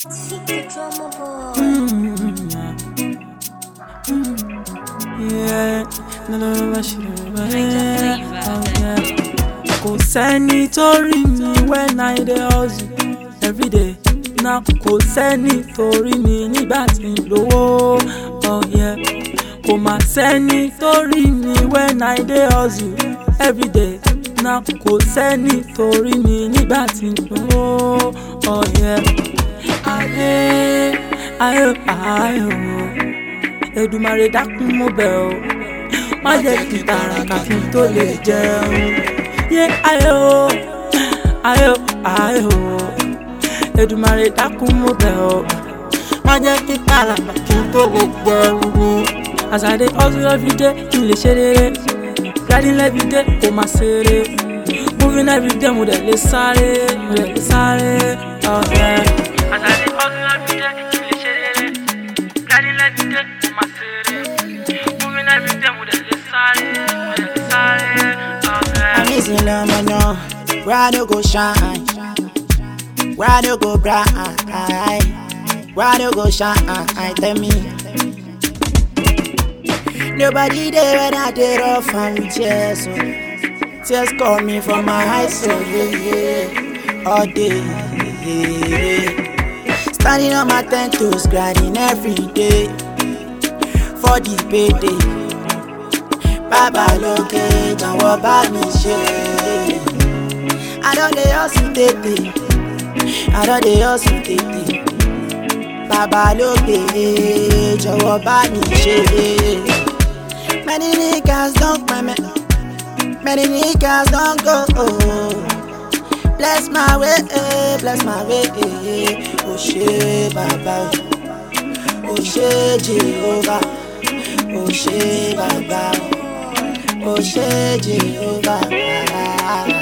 Secret drama boy. Yeah, no, kò sẹ́ni tó rí mi when I dey hustle every day. Now kò sẹ́ni tó rí mi nígbà tí n lówó. Oh yeah, kò má sẹ́ni tó rí mi when I dey hustle every day. Now kò sẹ́ni tó rí mi nígbà tí n lówó. Oh yeah, ayé ayé Èdùmàrè dákun mo bẹ̀ ọ́, má jẹ́ kí n tàràkà kí n tó lè jẹun. Yé ayé o, Èdùmàrè dákun mo bẹ̀ ọ́, má jẹ́ kí n tàràkà kí n tó lè jẹun. As I dey hustle every day, kí n lè ṣe rere. Grinding every day, kò má ṣeré. Moving every day, mo dẹ̀ lè sáré. Oh yeah. As I dey hustle every day, kí n lè ṣe rere. Grinding every day, kò má ṣeré. Moving every day, mo dẹ̀ lè sáré. Oh yeah. I'm missing love, man, no. Where I no go shine, where I no go bright, where I no go shine, tell me. Nobody there when I did rough and with tears, so tears call me from my eyes, so yeah, all day. Standing on my 10 toes, grinding every day for the payday. Baba loke, jọ̀wọ́ bá mi ṣe. I don't dey hustle tètè, I don't dey hustle tètè. Baba loke, jọ̀wọ́ bá mi ṣe. Many niggas don't come, many niggas don't go. Bless my way, oh ṣé Baba, oh ṣé Jehovah, oh ṣé Baba, oh ṣé Jehovah.